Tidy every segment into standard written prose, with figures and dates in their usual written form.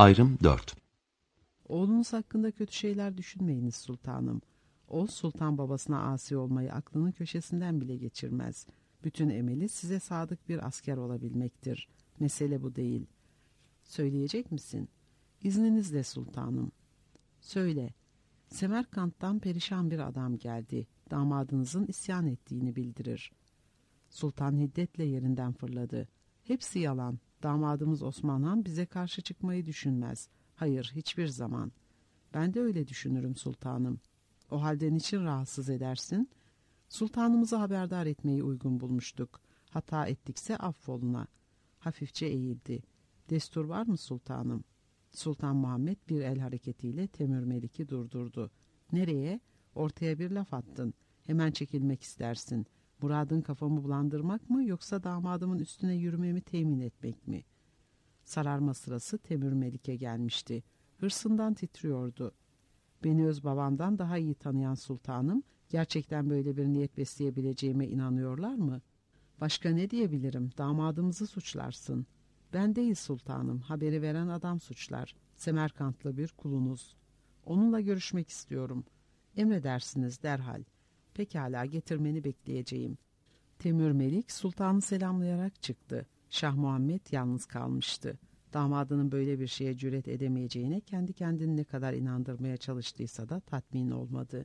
Ayrım 4. Oğlunuz hakkında kötü şeyler düşünmeyiniz sultanım. O sultan babasına asi olmayı aklının köşesinden bile geçirmez. Bütün emeli size sadık bir asker olabilmektir. Mesele bu değil. Söyleyecek misin? İzninizle sultanım. Söyle. Semerkant'tan perişan bir adam geldi. Damadınızın isyan ettiğini bildirir. Sultan hiddetle yerinden fırladı. Hepsi yalan. Damadımız Osman Han bize karşı çıkmayı düşünmez. Hayır, hiçbir zaman. Ben de öyle düşünürüm sultanım. O halde niçin rahatsız edersin? Sultanımızı haberdar etmeyi uygun bulmuştuk. Hata ettikse affoluna. Hafifçe eğildi. Destur var mı sultanım? Sultan Muhammed bir el hareketiyle Temür Melik'i durdurdu. Nereye? Ortaya bir laf attın. Hemen çekilmek istersin. Muradın kafamı bulandırmak mı yoksa damadımın üstüne yürümemi temin etmek mi? Sararma sırası Temür Melik'e gelmişti. Hırsından titriyordu. Beni öz babamdan daha iyi tanıyan sultanım, gerçekten böyle bir niyet besleyebileceğime inanıyorlar mı? Başka ne diyebilirim? Damadımızı suçlarsın. Ben değil sultanım, haberi veren adam suçlar. Semerkantlı bir kulunuz. Onunla görüşmek istiyorum. Emredersiniz derhal. Pekala, getirmeni bekleyeceğim. Temür Melik sultanı selamlayarak çıktı. Şah Muhammed yalnız kalmıştı. Damadının böyle bir şeye cüret edemeyeceğine kendi kendini ne kadar inandırmaya çalıştıysa da tatmin olmadı.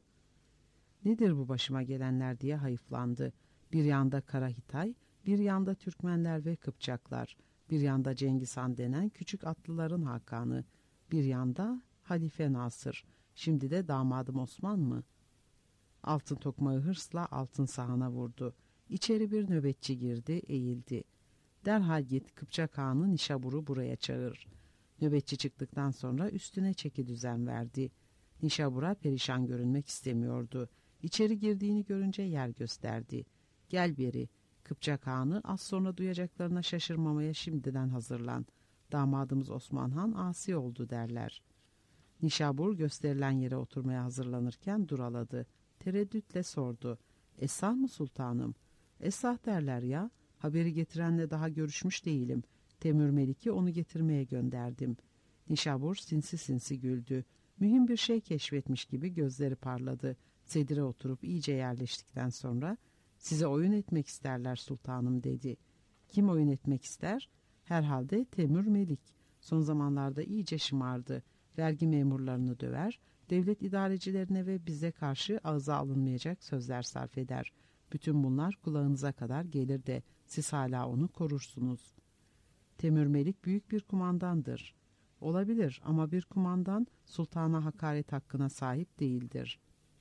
Nedir bu başıma gelenler diye hayıflandı. Bir yanda Kara Hitay, bir yanda Türkmenler ve Kıpçaklar, bir yanda Cengiz Han denen küçük atlıların hakanı, bir yanda Halife Nasır, şimdi de damadım Osman mı? Altın tokmağı hırsla altın sahana vurdu. İçeri bir nöbetçi girdi, eğildi. Derhal git Kıpçak Ağa'nı Nişabur'u buraya çağır. Nöbetçi çıktıktan sonra üstüne çeki düzen verdi. Nişabur'a perişan görünmek istemiyordu. İçeri girdiğini görünce yer gösterdi. Gel beri. Kıpçak Ağa'nı az sonra duyacaklarına şaşırmamaya şimdiden hazırlan. Damadımız Osman Han asi oldu derler. Nişabur gösterilen yere oturmaya hazırlanırken duraladı. Tereddütle sordu. Esah mı sultanım? Esah derler ya. Haberi getirenle daha görüşmüş değilim. Temür Melik'i onu getirmeye gönderdim. Nişabur sinsi sinsi güldü. Mühim bir şey keşfetmiş gibi gözleri parladı. Sedire oturup iyice yerleştikten sonra size oyun etmek isterler sultanım dedi. Kim oyun etmek ister? Herhalde Temür Melik. Son zamanlarda iyice şımardı. Vergi memurlarını döver, devlet idarecilerine ve bize karşı ağza alınmayacak sözler sarf eder. Bütün bunlar kulağınıza kadar gelir de siz hala onu korursunuz. Temür Melik büyük bir kumandandır. Olabilir ama bir kumandan sultana hakaret hakkına sahip değildir.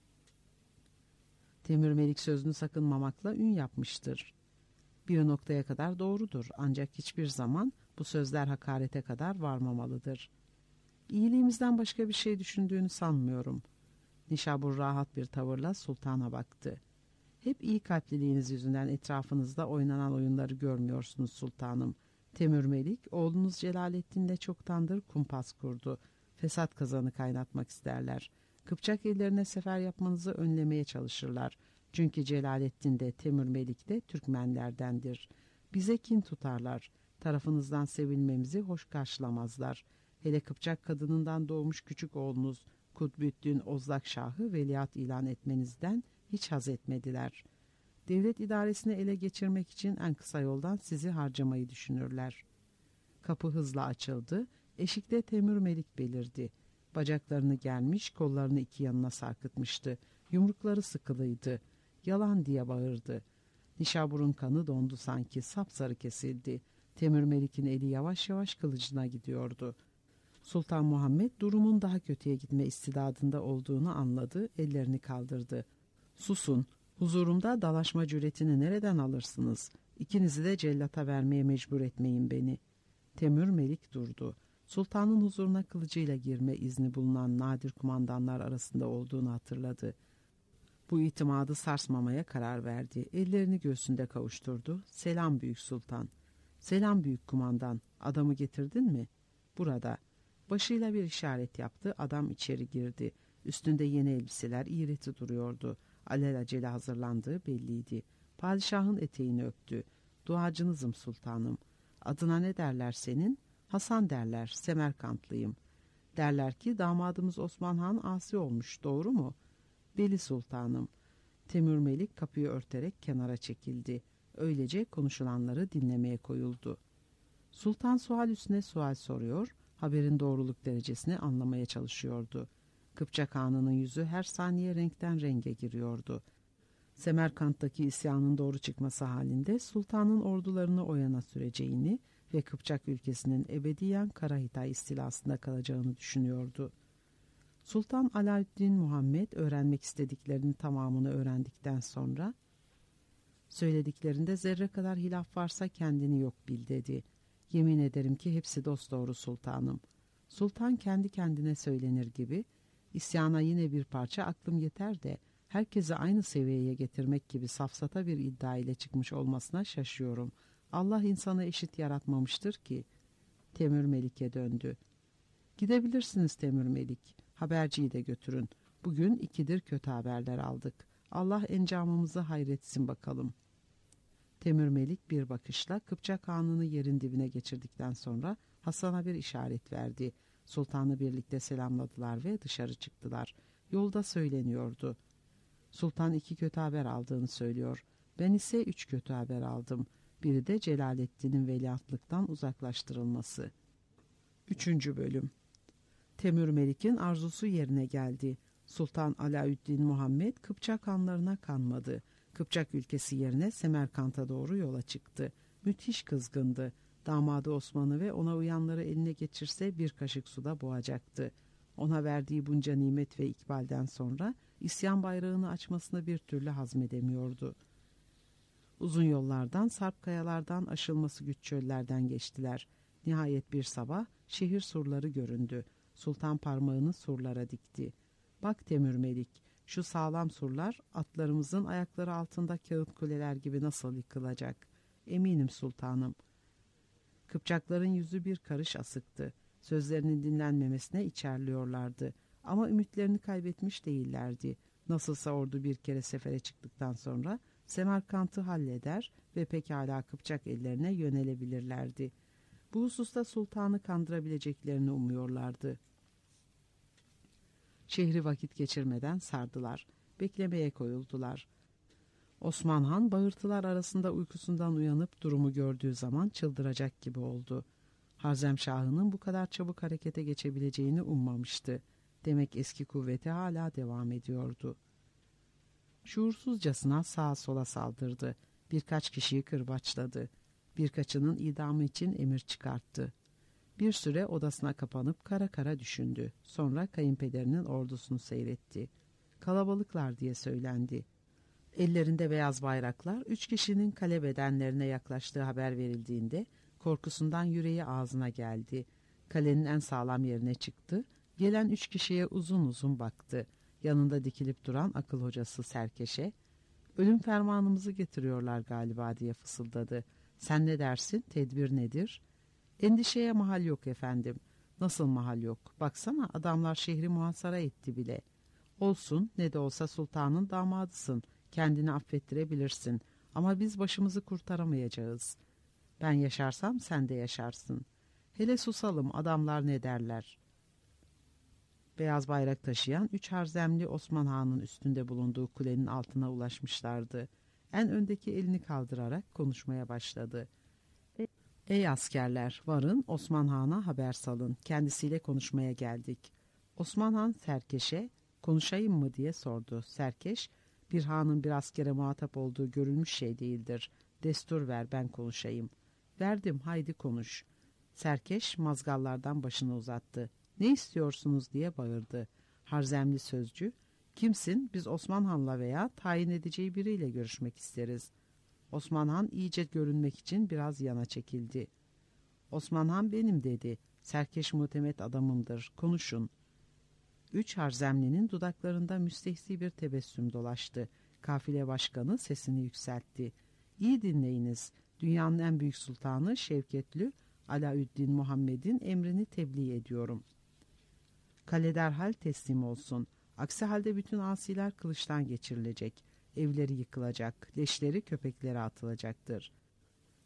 Temür Melik sözünü sakınmamakla ün yapmıştır. Bir noktaya kadar doğrudur ancak hiçbir zaman bu sözler hakarete kadar varmamalıdır. İyiliğimizden başka bir şey düşündüğünü sanmıyorum. Nişabur rahat bir tavırla sultana baktı. Hep iyi kalpliliğiniz yüzünden etrafınızda oynanan oyunları görmüyorsunuz sultanım. Temür Melik, oğlunuz Celalettin'le çoktandır kumpas kurdu. Fesat kazanı kaynatmak isterler. Kıpçak ellerine sefer yapmanızı önlemeye çalışırlar. Çünkü Celalettin de Temür Melik de Türkmenlerdendir. Bize kin tutarlar. Tarafınızdan sevilmemizi hoş karşılamazlar. Hele Kıpçak kadınından doğmuş küçük oğlunuz Kutbüttin Ozlak Şah'ı veliaht ilan etmenizden hiç haz etmediler. Devlet idaresini ele geçirmek için en kısa yoldan sizi harcamayı düşünürler. Kapı hızla açıldı. Eşikte Temür Melik belirdi. Bacaklarını germiş, kollarını iki yanına sarkıtmıştı. Yumrukları sıkılıydı. Yalan diye bağırdı. Nişabur'un kanı dondu sanki, sapsarı kesildi. Temür Melik'in eli yavaş yavaş kılıcına gidiyordu. Sultan Muhammed durumun daha kötüye gitme istidadında olduğunu anladı, ellerini kaldırdı. Susun, huzurumda dalaşma cüretini nereden alırsınız? İkinizi de cellata vermeye mecbur etmeyin beni. Temür Melik durdu. Sultanın huzuruna kılıcıyla girme izni bulunan nadir kumandanlar arasında olduğunu hatırladı. Bu itimadı sarsmamaya karar verdi. Ellerini göğsünde kavuşturdu. Selam büyük sultan. Selam büyük kumandan. Adamı getirdin mi? Burada. Başıyla bir işaret yaptı. Adam içeri girdi. Üstünde yeni elbiseler iğreti duruyordu. Alelacele hazırlandığı belliydi. Padişahın eteğini öptü. Duacınızım sultanım. Adına ne derler senin? Hasan derler, Semerkantlıyım. Derler ki damadımız Osman Han asi olmuş, doğru mu? Beli sultanım. Temür Melik kapıyı örterek kenara çekildi. Öylece konuşulanları dinlemeye koyuldu. Sultan sual üstüne sual soruyor, haberin doğruluk derecesini anlamaya çalışıyordu. Kıpçak Hanı'nın yüzü her saniye renkten renge giriyordu. Semerkant'taki isyanın doğru çıkması halinde sultanın ordularını o yana süreceğini ve Kıpçak ülkesinin ebediyen Karahitay istilasında kalacağını düşünüyordu. Sultan Alaaddin Muhammed öğrenmek istediklerinin tamamını öğrendikten sonra söylediklerinde zerre kadar hilaf varsa kendini yok bil dedi. Yemin ederim ki hepsi dosdoğru sultanım. Sultan kendi kendine söylenir gibi isyana yine bir parça aklım yeter de herkesi aynı seviyeye getirmek gibi safsata bir iddia ile çıkmış olmasına şaşıyorum. Allah insanı eşit yaratmamıştır ki. Temür Melik'e döndü. Gidebilirsiniz Temür Melik. Haberciyi de götürün. Bugün 2'dir kötü haberler aldık. Allah encamımızı hayretsin bakalım. Temür Melik bir bakışla Kıpçak Hanı'nı yerin dibine geçirdikten sonra Hasan'a bir işaret verdi. Sultan'ı birlikte selamladılar ve dışarı çıktılar. Yolda söyleniyordu. Sultan 2 kötü haber aldığını söylüyor. Ben ise 3 kötü haber aldım. Biri de Celaleddin'in veliahtlıktan uzaklaştırılması. 3. Bölüm. Temür Melik'in arzusu yerine geldi. Sultan Alaaddin Muhammed Kıpçak hanlarına kanmadı. Kıpçak ülkesi yerine Semerkant'a doğru yola çıktı. Müthiş kızgındı. Damadı Osman'ı ve ona uyanları eline geçirse bir kaşık suda boğacaktı. Ona verdiği bunca nimet ve ikbalden sonra isyan bayrağını açmasını bir türlü hazmedemiyordu. Uzun yollardan, sarp kayalardan, aşılması güç çöllerden geçtiler. Nihayet bir sabah şehir surları göründü. Sultan parmağını surlara dikti. Bak Temür Melik, şu sağlam surlar atlarımızın ayakları altında kağıt kuleler gibi nasıl yıkılacak? Eminim sultanım. Kıpçakların yüzü bir karış asıktı. Sözlerinin dinlenmemesine içerliyorlardı. Ama ümitlerini kaybetmiş değillerdi. Nasılsa ordu bir kere sefere çıktıktan sonra Semerkant'ı halleder ve pekala Kıpçak ellerine yönelebilirlerdi. Bu hususta sultanı kandırabileceklerini umuyorlardı. Şehri vakit geçirmeden sardılar. Beklemeye koyuldular. Osman Han bağırtılar arasında uykusundan uyanıp durumu gördüğü zaman çıldıracak gibi oldu. Harzemşah'ının bu kadar çabuk harekete geçebileceğini ummamıştı. Demek eski kuvveti hala devam ediyordu. Şuursuzcasına sağa sola saldırdı. Birkaç kişiyi kırbaçladı. Birkaçının idamı için emir çıkarttı. Bir süre odasına kapanıp kara kara düşündü. Sonra kayınpederinin ordusunu seyretti. Kalabalıklar diye söylendi. Ellerinde beyaz bayraklar 3 kişinin kale bedenlerine yaklaştığı haber verildiğinde korkusundan yüreği ağzına geldi. Kalenin en sağlam yerine çıktı. Gelen 3 kişiye uzun uzun baktı. Yanında dikilip duran akıl hocası Serkeş'e "Ölüm fermanımızı getiriyorlar galiba" diye fısıldadı. "Sen ne dersin? Tedbir nedir?" "Endişeye mahal yok efendim." "Nasıl mahal yok? Baksana adamlar şehri muhasara etti bile." "Olsun, ne de olsa sultanın damadısın. Kendini affettirebilirsin. Ama biz başımızı kurtaramayacağız. Ben yaşarsam sen de yaşarsın. Hele susalım, adamlar ne derler?" Beyaz bayrak taşıyan 3 harzemli Osman Han'ın üstünde bulunduğu kulenin altına ulaşmışlardı. En öndeki elini kaldırarak konuşmaya başladı. "Ey askerler, varın Osman Han'a haber salın. Kendisiyle konuşmaya geldik." Osman Han Serkeş'e "Konuşayım mı?" diye sordu. Serkeş, "Bir hanın bir askere muhatap olduğu görülmüş şey değildir. Destur ver, ben konuşayım." "Verdim, haydi konuş." Serkeş mazgallardan başını uzattı. "Ne istiyorsunuz?" diye bağırdı. Harzemli sözcü, "Kimsin? Biz Osman Han'la veya tayin edeceği biriyle görüşmek isteriz." Osman Han iyice görünmek için biraz yana çekildi. "Osman Han benim" dedi. "Serkeş muhtemet adamımdır. Konuşun." 3 harzemlinin dudaklarında müstehsi bir tebessüm dolaştı. Kafile başkanı sesini yükseltti. "İyi dinleyiniz. Dünyanın en büyük sultanı Şevketli Alaaddin Muhammed'in emrini tebliğ ediyorum. Kale derhal teslim olsun. Aksi halde bütün asiler kılıçtan geçirilecek. Evleri yıkılacak, leşleri köpeklere atılacaktır.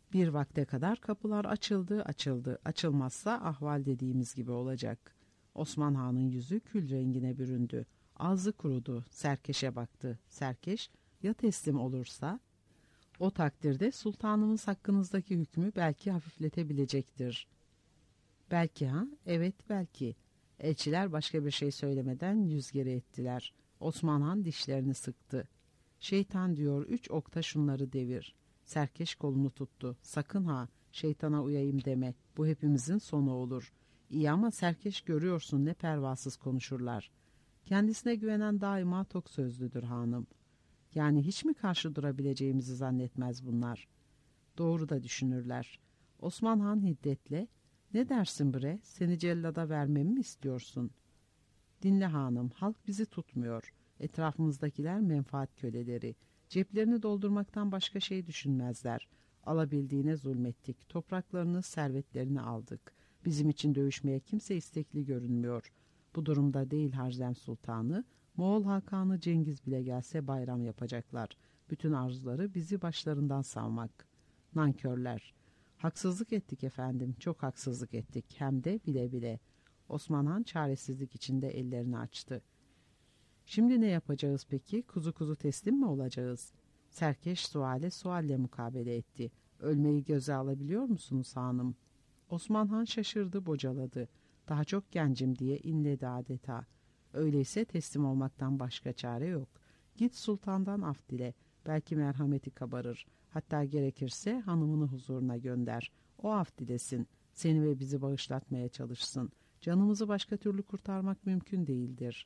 Bir vakte kadar kapılar açıldı, açılmazsa ahval dediğimiz gibi olacak. Osman Han'ın yüzü kül rengine büründü. Ağzı kurudu, Serkeş'e baktı. Serkeş, ya teslim olursa? O takdirde sultanımız hakkınızdaki hükmü belki hafifletebilecektir. Belki ha? Evet belki. Elçiler başka bir şey söylemeden yüz geri ettiler. Osman Han dişlerini sıktı. Şeytan diyor 3 okta şunları devir. Serkeş kolunu tuttu. Sakın ha şeytana uyayım deme. Bu hepimizin sonu olur. İyi ama Serkeş görüyorsun ne pervasız konuşurlar. Kendisine güvenen daima tok sözlüdür hanım. Yani hiç mi karşı durabileceğimizi zannetmez bunlar. Doğru da düşünürler. Osman Han hiddetle, ne dersin bre, seni cellada vermemi mi istiyorsun? Dinle hanım, halk bizi tutmuyor. Etrafımızdakiler menfaat köleleri. Ceplerini doldurmaktan başka şey düşünmezler. Alabildiğine zulmettik. Topraklarını, servetlerini aldık. Bizim için dövüşmeye kimse istekli görünmüyor. Bu durumda değil Harzem Sultanı, Moğol Hakanı Cengiz bile gelse bayram yapacaklar. Bütün arzuları bizi başlarından savmak. Nankörler. Haksızlık ettik efendim, çok haksızlık ettik. Hem de bile bile. Osman Han çaresizlik içinde ellerini açtı. Şimdi ne yapacağız peki? Kuzu kuzu teslim mi olacağız? Serkeş sualle mukabele etti. Ölmeyi göze alabiliyor musunuz hanım? Osman Han şaşırdı, bocaladı. Daha çok gencim diye inledi adeta. Öyleyse teslim olmaktan başka çare yok. Git sultandan af dile. Belki merhameti kabarır. Hatta gerekirse hanımını huzuruna gönder. O af dilesin. Seni ve bizi bağışlatmaya çalışsın. Canımızı başka türlü kurtarmak mümkün değildir.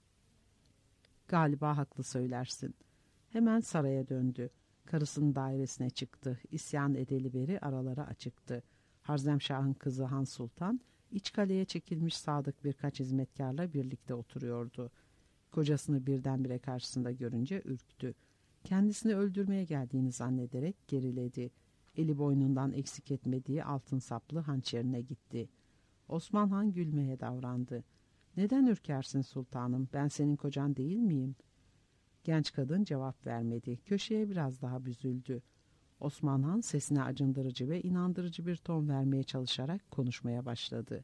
Galiba haklı söylersin. Hemen saraya döndü. Karısının dairesine çıktı. İsyan edeli beri aralara açıktı. Harzemşah'ın kızı Han Sultan, iç kaleye çekilmiş sadık birkaç hizmetkarla birlikte oturuyordu. Kocasını birdenbire karşısında görünce ürktü. Kendisini öldürmeye geldiğini zannederek geriledi. Eli boynundan eksik etmediği altın saplı hançerine gitti. Osman Han gülmeye davrandı. "Neden ürkersin sultanım? Ben senin kocan değil miyim?" Genç kadın cevap vermedi. Köşeye biraz daha büzüldü. Osman Han sesine acındırıcı ve inandırıcı bir ton vermeye çalışarak konuşmaya başladı.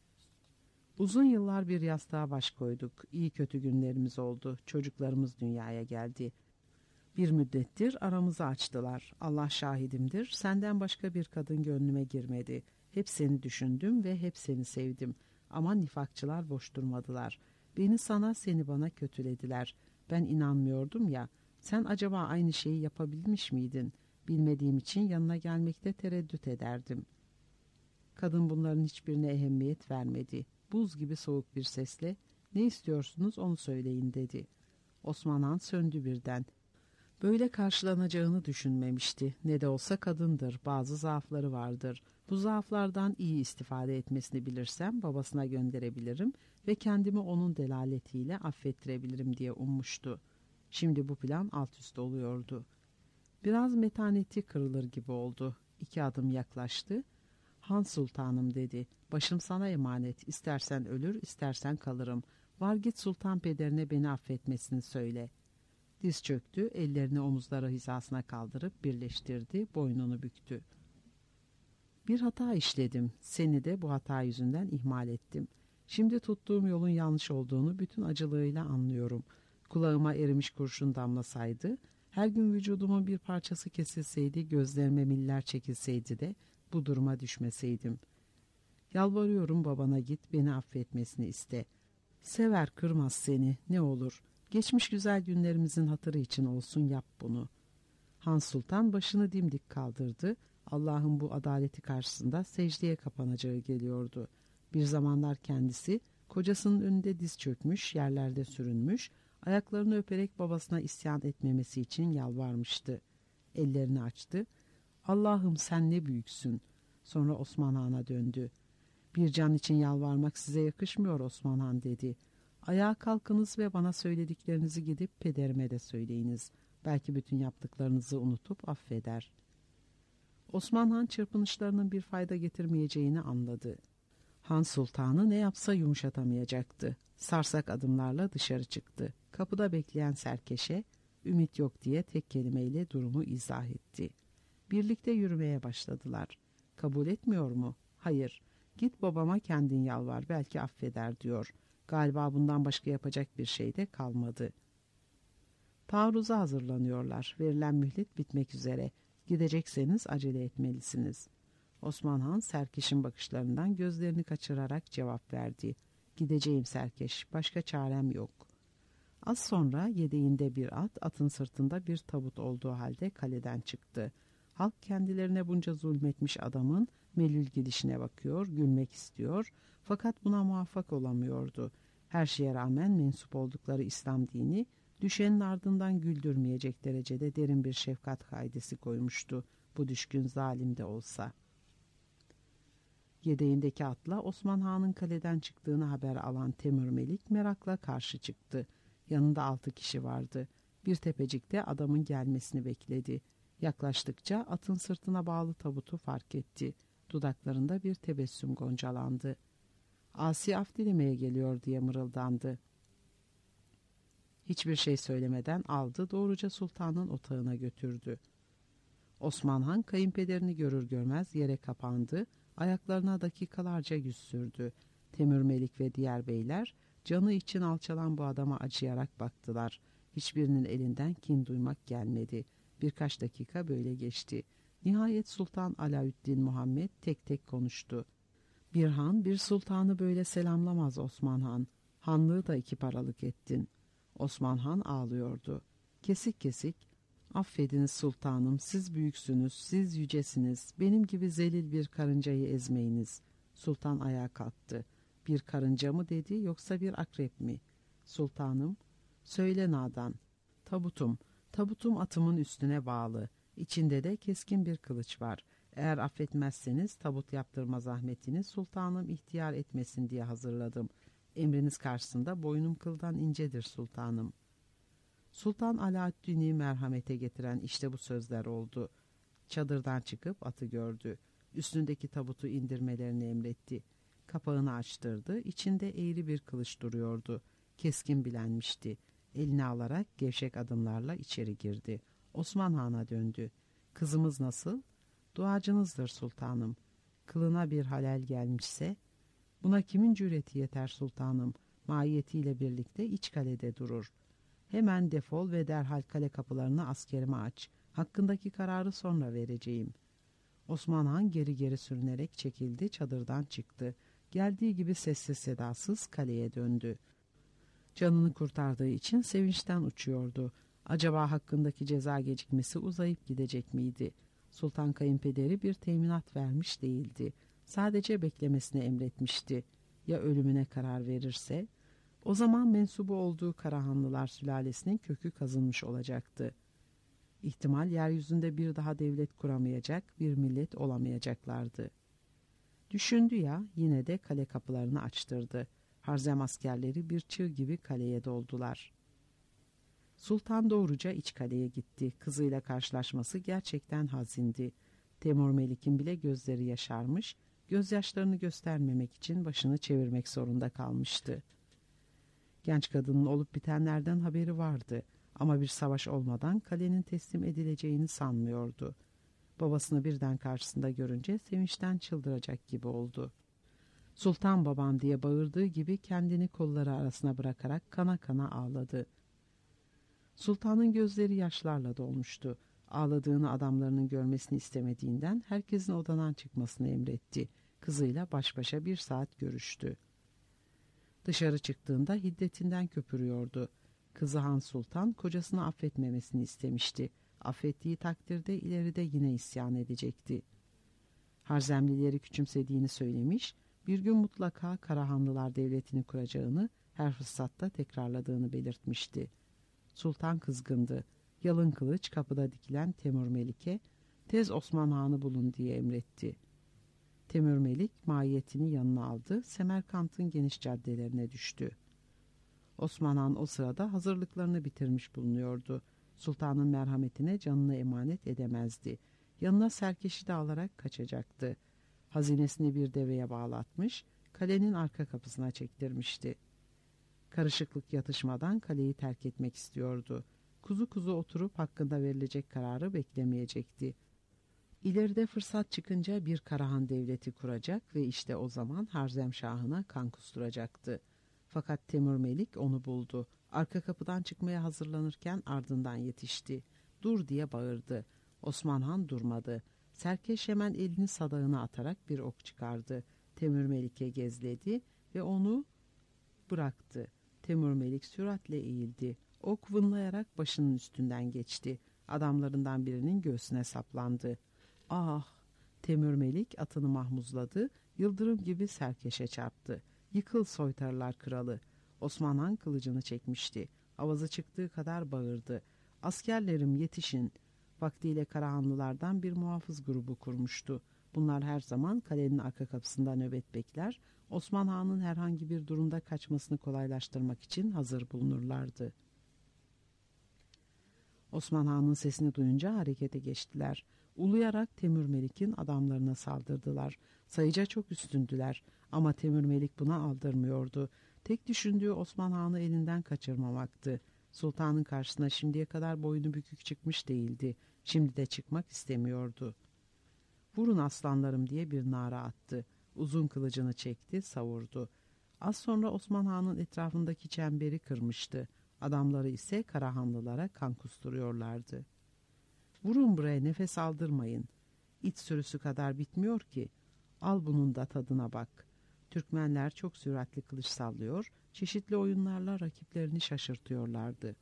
"Uzun yıllar bir yastığa baş koyduk. İyi kötü günlerimiz oldu. Çocuklarımız dünyaya geldi. Bir müddettir aramızı açtılar. Allah şahidimdir, senden başka bir kadın gönlüme girmedi. Hep seni düşündüm ve hep seni sevdim. Ama nifakçılar boş durmadılar. Beni sana, seni bana kötülediler. Ben inanmıyordum ya. Sen acaba aynı şeyi yapabilmiş miydin? Bilmediğim için yanına gelmekte tereddüt ederdim." Kadın bunların hiçbirine ehemmiyet vermedi. Buz gibi soğuk bir sesle, "Ne istiyorsunuz onu söyleyin," dedi. Osman Han söndü birden. Böyle karşılanacağını düşünmemişti. Ne de olsa kadındır, bazı zaafları vardır. Bu zaaflardan iyi istifade etmesini bilirsem babasına gönderebilirim ve kendimi onun delaletiyle affettirebilirim diye ummuştu. Şimdi bu plan alt üst oluyordu. Biraz metaneti kırılır gibi oldu. 2 adım yaklaştı. "Han sultanım," dedi. "Başım sana emanet. İstersen ölür, istersen kalırım. Var git sultan pederine beni affetmesini söyle." Diz çöktü, ellerini omuzları hizasına kaldırıp birleştirdi, boynunu büktü. "Bir hata işledim. Seni de bu hata yüzünden ihmal ettim. Şimdi tuttuğum yolun yanlış olduğunu bütün acılığıyla anlıyorum. Kulağıma erimiş kurşun damlasaydı, her gün vücudumun bir parçası kesilseydi, gözlerime miller çekilseydi de bu duruma düşmeseydim. Yalvarıyorum, babana git, beni affetmesini iste. Sever, kırmaz seni, ne olur. Geçmiş güzel günlerimizin hatırı için olsun, yap bunu." Han Sultan başını dimdik kaldırdı. Allah'ın bu adaleti karşısında secdeye kapanacağı geliyordu. Bir zamanlar kendisi kocasının önünde diz çökmüş, yerlerde sürünmüş, ayaklarını öperek babasına isyan etmemesi için yalvarmıştı. Ellerini açtı. "Allah'ım sen ne büyüksün." Sonra Osman Han'a döndü. "Bir can için yalvarmak size yakışmıyor Osman Han," dedi. "Ayağa kalkınız ve bana söylediklerinizi gidip pederime de söyleyiniz. Belki bütün yaptıklarınızı unutup affeder." Osman Han çırpınışlarının bir fayda getirmeyeceğini anladı. Han Sultanı ne yapsa yumuşatamayacaktı. Sarsak adımlarla dışarı çıktı. Kapıda bekleyen Serkeş'e ümit yok diye tek kelimeyle durumu izah etti. Birlikte yürümeye başladılar. Kabul etmiyor mu? Hayır. Git babama kendin yalvar, belki affeder diyor. Galiba bundan başka yapacak bir şey de kalmadı. Taarruza hazırlanıyorlar. Verilen mühlet bitmek üzere. Gidecekseniz acele etmelisiniz. Osman Han Serkeş'in bakışlarından gözlerini kaçırarak cevap verdi. Gideceğim Serkeş, başka çarem yok. Az sonra yedeğinde bir at, atın sırtında bir tabut olduğu halde kaleden çıktı. Halk kendilerine bunca zulmetmiş adamın melül gidişine bakıyor, gülmek istiyor fakat buna muvaffak olamıyordu. Her şeye rağmen mensup oldukları İslam dini düşenin ardından güldürmeyecek derecede derin bir şefkat kaidesi koymuştu, bu düşkün zalim de olsa. Yedeğindeki atla Osman Han'ın kaleden çıktığını haber alan Temür Melik merakla karşı çıktı. Yanında 6 kişi vardı. Bir tepecikte adamın gelmesini bekledi. Yaklaştıkça atın sırtına bağlı tabutu fark etti. Dudaklarında bir tebessüm goncalandı. Asi af dilemeye geliyor diye mırıldandı. Hiçbir şey söylemeden aldı, doğruca sultanın otağına götürdü. Osman Han kayınpederini görür görmez yere kapandı, ayaklarına dakikalarca yüz sürdü. Temür Melik ve diğer beyler canı için alçalan bu adama acıyarak baktılar. Hiçbirinin elinden kin duymak gelmedi. Birkaç dakika böyle geçti. Nihayet Sultan Alaüddin Muhammed tek tek konuştu. Bir han bir sultanı böyle selamlamaz Osman Han. Hanlığı da 2 paralık ettin. Osman Han ağlıyordu. Kesik kesik, affediniz sultanım, siz büyüksünüz, siz yücesiniz, benim gibi zelil bir karıncayı ezmeyiniz. Sultan ayağa kalktı. Bir karınca mı dedi yoksa bir akrep mi? Sultanım, söyle nadan. Tabutum, tabutum atımın üstüne bağlı. İçinde de keskin bir kılıç var. Eğer affetmezseniz tabut yaptırma zahmetini sultanım ihtiyar etmesin diye hazırladım. Emriniz karşısında boynum kıldan incedir sultanım. Sultan Alaaddin'i merhamete getiren işte bu sözler oldu. Çadırdan çıkıp atı gördü. Üstündeki tabutu indirmelerini emretti. Kapağını açtırdı. İçinde eğri bir kılıç duruyordu. Keskin bilenmişti. Eline alarak gevşek adımlarla içeri girdi. Osman Han'a döndü. Kızımız nasıl? Duacınızdır sultanım. Kılına bir halel gelmişse? Buna kimin cüreti yeter sultanım? Mahiyetiyle birlikte iç kalede durur. Hemen defol ve derhal kale kapılarını askerime aç. Hakkındaki kararı sonra vereceğim. Osman Han geri geri sürünerek çekildi, çadırdan çıktı. Geldiği gibi sessiz sedasız kaleye döndü. Canını kurtardığı için sevinçten uçuyordu. Acaba hakkındaki ceza gecikmesi uzayıp gidecek miydi? Sultan kayınpederi bir teminat vermiş değildi. Sadece beklemesini emretmişti. Ya ölümüne karar verirse? O zaman mensubu olduğu Karahanlılar sülalesinin kökü kazınmış olacaktı. İhtimal yeryüzünde bir daha devlet kuramayacak, bir millet olamayacaklardı. Düşündü ya, yine de kale kapılarını açtırdı. Harzem askerleri bir çığ gibi kaleye doldular. Sultan doğruca iç kaleye gitti. Kızıyla karşılaşması gerçekten hazindi. Temur Melik'in bile gözleri yaşarmış, gözyaşlarını göstermemek için başını çevirmek zorunda kalmıştı. Genç kadının olup bitenlerden haberi vardı ama bir savaş olmadan kalenin teslim edileceğini sanmıyordu. Babasını birden karşısında görünce sevinçten çıldıracak gibi oldu. Sultan babam diye bağırdığı gibi kendini kolları arasına bırakarak kana kana ağladı. Sultanın gözleri yaşlarla dolmuştu. Ağladığını adamlarının görmesini istemediğinden herkesin odadan çıkmasını emretti. Kızıyla baş başa 1 saat görüştü. Dışarı çıktığında hiddetinden köpürüyordu. Kızı Han Sultan kocasını affetmemesini istemişti. Affettiği takdirde ileride yine isyan edecekti. Harzemlileri küçümsediğini söylemiş, bir gün mutlaka Karahanlılar devletini kuracağını her fırsatta tekrarladığını belirtmişti. Sultan kızgındı. Yalın kılıç kapıda dikilen Temür Melik'e tez Osman Han'ı bulun diye emretti. Temür Melik mahiyetini yanına aldı, Semerkant'ın geniş caddelerine düştü. Osman Han o sırada hazırlıklarını bitirmiş bulunuyordu. Sultanın merhametine canını emanet edemezdi. Yanına Serkeş'i de alarak kaçacaktı. Hazinesini bir deveye bağlatmış, kalenin arka kapısına çektirmişti. Karışıklık yatışmadan kaleyi terk etmek istiyordu. Kuzu kuzu oturup hakkında verilecek kararı beklemeyecekti. İleride fırsat çıkınca bir Karahan devleti kuracak ve işte o zaman Harzemşah'ına kan kusturacaktı. Fakat Temür Melik onu buldu. Arka kapıdan çıkmaya hazırlanırken ardından yetişti. Dur diye bağırdı. Osman Han durmadı. Serkeş hemen elini sadağına atarak bir ok çıkardı. Temür Melik'e gezledi ve onu bıraktı. Temür Melik süratle eğildi. Ok vınlayarak başının üstünden geçti. Adamlarından birinin göğsüne saplandı. Ah! Temür Melik atını mahmuzladı, yıldırım gibi Serkeş'e çarptı. Yıkıl soytarılar kralı. Osman Han kılıcını çekmişti. Avazı çıktığı kadar bağırdı. Askerlerim yetişin. Vaktiyle Karahanlılardan bir muhafız grubu kurmuştu. Bunlar her zaman kalenin arka kapısında nöbet bekler, Osman Han'ın herhangi bir durumda kaçmasını kolaylaştırmak için hazır bulunurlardı. Osman Han'ın sesini duyunca harekete geçtiler. Uluyarak Temür Melik'in adamlarına saldırdılar. Sayıca çok üstündüler ama Temür Melik buna aldırmıyordu. Tek düşündüğü Osman Han'ı elinden kaçırmamaktı. Sultanın karşısına şimdiye kadar boynu bükük çıkmış değildi. Şimdi de çıkmak istemiyordu. Vurun aslanlarım diye bir nara attı. Uzun kılıcını çekti, savurdu. Az sonra Osman Han'ın etrafındaki çemberi kırmıştı. Adamları ise Karahanlılara kan kusturuyorlardı. Vurun buraya, nefes aldırmayın. İt sürüsü kadar bitmiyor ki. Al bunun da tadına bak. Türkmenler çok süratli kılıç sallıyor, çeşitli oyunlarla rakiplerini şaşırtıyorlardı.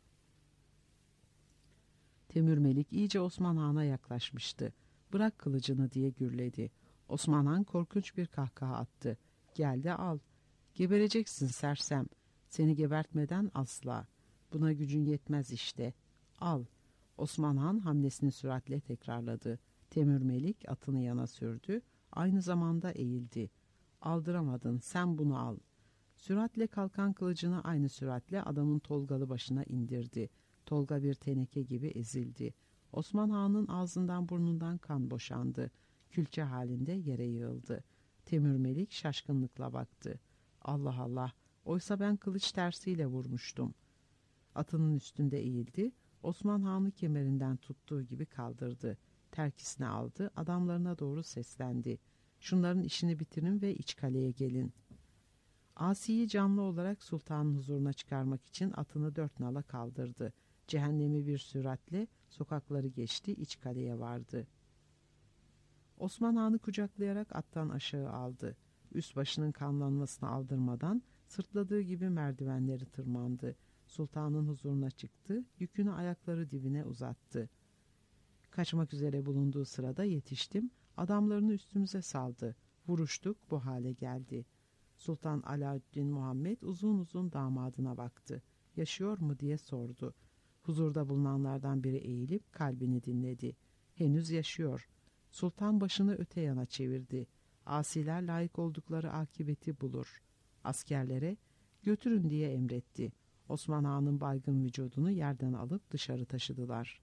Temür Melik iyice Osman Han'a yaklaşmıştı. Bırak kılıcını diye gürledi. Osman Han korkunç bir kahkaha attı. Gel de al. Gebereceksin sersem. Seni gebertmeden asla. Buna gücün yetmez işte. Al. Osman Han hamlesini süratle tekrarladı. Temür Melik atını yana sürdü. Aynı zamanda eğildi. Aldıramadın, sen bunu al. Süratle kalkan kılıcını aynı süratle adamın tolgalı başına indirdi. Tolga bir teneke gibi ezildi. Osman Han'ın ağzından burnundan kan boşandı. Külçe halinde yere yığıldı. Temür Melik şaşkınlıkla baktı. Allah Allah, oysa ben kılıç tersiyle vurmuştum. Atının üstünde eğildi. Osman Han'ı kemerinden tuttuğu gibi kaldırdı. Terkisine aldı, adamlarına doğru seslendi. Şunların işini bitirin ve iç kaleye gelin. Asi'yi canlı olarak sultanın huzuruna çıkarmak için atını dört nala kaldırdı. Cehennemi bir süratle sokakları geçti, iç kaleye vardı. Osman Han'ı kucaklayarak attan aşağı aldı. Üst başının kanlanmasını aldırmadan sırtladığı gibi merdivenleri tırmandı. Sultanın huzuruna çıktı, yükünü ayakları dibine uzattı. Kaçmak üzere bulunduğu sırada yetiştim, adamlarını üstümüze saldı. Vuruştuk, bu hale geldi. Sultan Alaaddin Muhammed uzun uzun damadına baktı. Yaşıyor mu diye sordu. Huzurda bulunanlardan biri eğilip kalbini dinledi. Henüz yaşıyor. Sultan başını öte yana çevirdi. Asiler layık oldukları akıbeti bulur. Askerlere götürün diye emretti. Osman Han'ın baygın vücudunu yerden alıp dışarı taşıdılar.